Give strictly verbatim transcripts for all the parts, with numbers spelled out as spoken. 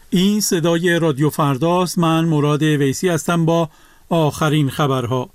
این صدای رادیو فرداست. من مراد ویسی هستم با آخرین خبرها.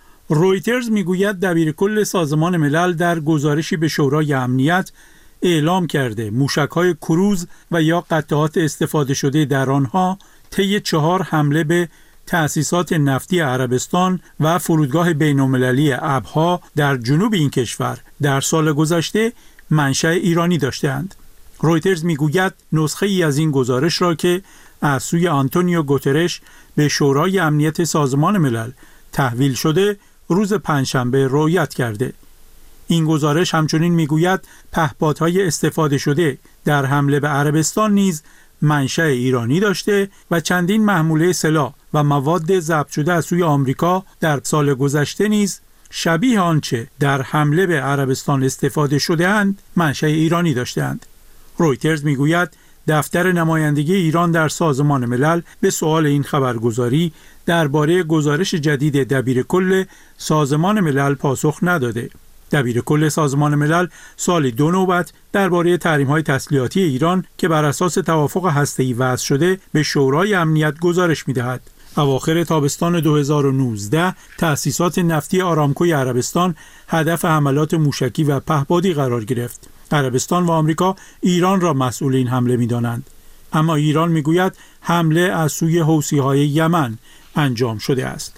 رویترز میگوید دبیرکل سازمان ملل در گزارشی به شورای امنیت اعلام کرده موشک‌های کروز و یا قطعات استفاده شده در آنها طی چهار حمله به تأسیسات نفتی عربستان و فرودگاه بین‌المللی ابها در جنوب این کشور در سال گذشته منشأ ایرانی داشته‌اند. رویترز میگوید نسخه ای از این گزارش را که از سوی آنتونیو گوترش به شورای امنیت سازمان ملل تحویل شده روز پنجشنبه رؤیت کرده. این گزارش همچنین میگوید پهپادهای استفاده شده در حمله به عربستان نیز منشأ ایرانی داشته و چندین محموله سلاح و مواد ضبط شده از سوی آمریکا در سال گذشته نیز شبیه آنچه در حمله به عربستان استفاده شده اند منشأ ایرانی داشته‌اند. رویترز میگوید دفتر نمایندگی ایران در سازمان ملل به سؤال این خبرگزاری درباره گزارش جدید دبیرکل سازمان ملل پاسخ نداده. دبیرکل سازمان ملل سالی دو نوبت درباره تحریم‌های تسلیحاتی ایران که بر اساس توافق هسته‌ای وضع شده به شورای امنیت گزارش می‌دهد. اواخر تابستان دو هزار و نوزده تأسیسات نفتی آرامکوی عربستان هدف حملات موشکی و پهپادی قرار گرفت. عربستان و آمریکا ایران را مسئول این حمله می‌دانند، اما ایران می‌گوید حمله از سوی حوثی‌های یمن انجام شده است.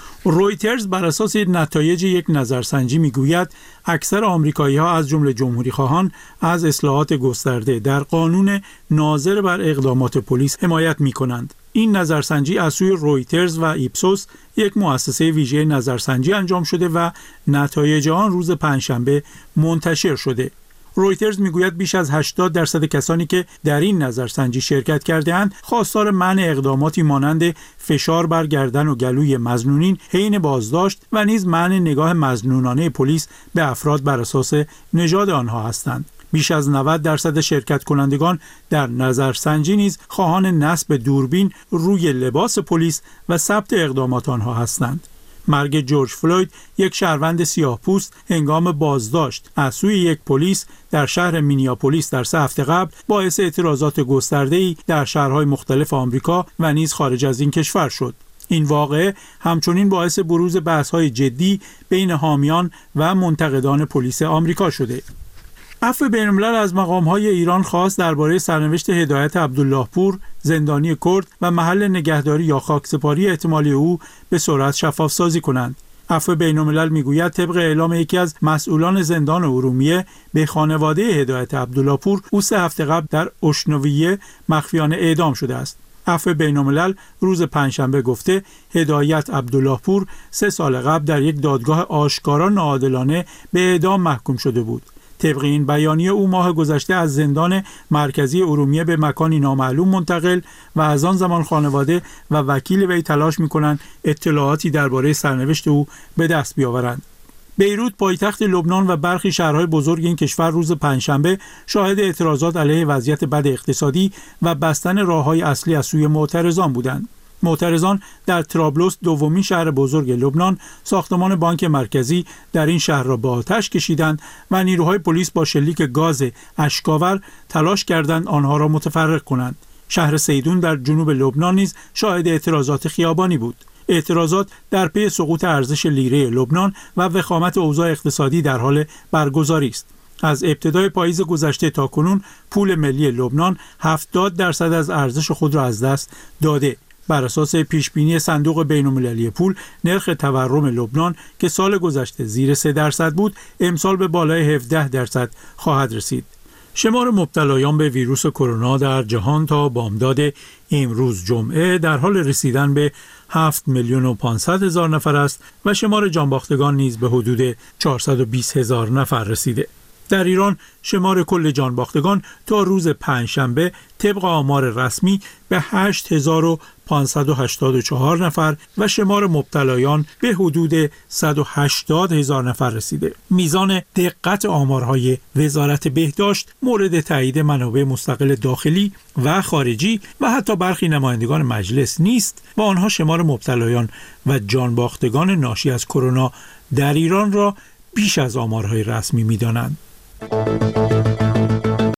رویترز بر اساس نتایج یک نظرسنجی میگوید اکثر آمریکایی‌ها از جمله جمهوری‌خواهان از اصلاحات گسترده در قانون ناظر بر اقدامات پلیس حمایت می‌کنند. این نظرسنجی از سوی رویترز و ایپسوس یک مؤسسه ویژه نظرسنجی انجام شده و نتایج آن روز پنجشنبه منتشر شده. رویترز میگوید بیش از هشتاد درصد کسانی که در این نظرسنجی شرکت کرده‌اند خواستار منع اقداماتی مانند فشار بر گردن و گلوی مظنونین حین بازداشت و نیز منع نگاه مظنونانه پلیس به افراد بر اساس نژاد آنها هستند. بیش از نود درصد شرکت کنندگان در نظرسنجی نیز خواهان نصب دوربین روی لباس پلیس و ثبت اقدامات آنها هستند. مرگ جورج فلوید، یک شهروند سیاه‌پوست، هنگام بازداشت از سوی یک پلیس در شهر مینیاپولیس در سه هفته قبل باعث اعتراضات گسترده‌ای در شهرهای مختلف آمریکا و نیز خارج از این کشور شد. این واقعه همچنین باعث بروز بحث‌های جدی بین حامیان و منتقدان پلیس آمریکا شده. عفو بین‌الملل از مقام‌های ایران خواست درباره سرنوشت هدایت عبدالله پور، زندانی کرد و محل نگهداری یا خاکسپاری احتمالی او به سرعت شفاف سازی کنند. عفو بین‌الملل میگوید طبق اعلام یکی از مسئولان زندان ارومیه به خانواده هدایت عبدالله پور، او سه هفته قبل در اشنویه مخفیانه اعدام شده است. عفو بین‌الملل روز پنجشنبه گفته هدایت عبدالله پور سه سال قبل در یک دادگاه آشکارا ناعادلانه به اعدام محکوم شده بود. طبق این بیانیه او ماه گذشته از زندان مرکزی ارومیه به مکانی نامعلوم منتقل و از آن زمان خانواده و وکیل وی تلاش می‌کنند اطلاعاتی درباره سرنوشت او به دست بیاورند. بیروت پایتخت لبنان و برخی شهرهای بزرگ این کشور روز پنجشنبه شاهد اعتراضات علیه وضعیت بد اقتصادی و بستن راه‌های اصلی از سوی معترضان بودند. معترضان در طرابلس، دومین شهر بزرگ لبنان، ساختمان بانک مرکزی در این شهر را به آتش کشیدند و نیروهای پلیس با شلیک گاز اشک‌آور تلاش کردند آنها را متفرق کنند. شهر سیدون در جنوب لبنان نیز شاهد اعتراضات خیابانی بود. اعتراضات در پی سقوط ارزش لیره لبنان و وخامت اوضاع اقتصادی در حال برگزاری است. از ابتدای پاییز گذشته تا کنون پول ملی لبنان هفتاد درصد از ارزش خود را از دست داده. بر اساس پیشبینی صندوق بین‌المللی پول، نرخ تورم لبنان که سال گذشته زیر سه درصد بود، امسال به بالای هفده درصد خواهد رسید. شمار مبتلایان به ویروس کرونا در جهان تا بامداد امروز جمعه در حال رسیدن به هفت میلیون و پانصد هزار نفر است و شمار جانباختگان نیز به حدود چهارصد و بیست هزار نفر رسیده. در ایران شمار کل جانباختگان تا روز پنجشنبه طبق آمار رسمی به هشت هزار و پانصد و هشتاد و چهار نفر و شمار مبتلایان به حدود صد و هشتاد هزار نفر رسیده. میزان دقت آمارهای وزارت بهداشت مورد تایید منابع مستقل داخلی و خارجی و حتی برخی نمایندگان مجلس نیست و آنها شمار مبتلایان و جانباختگان ناشی از کرونا در ایران را بیش از آمارهای رسمی می‌دانند.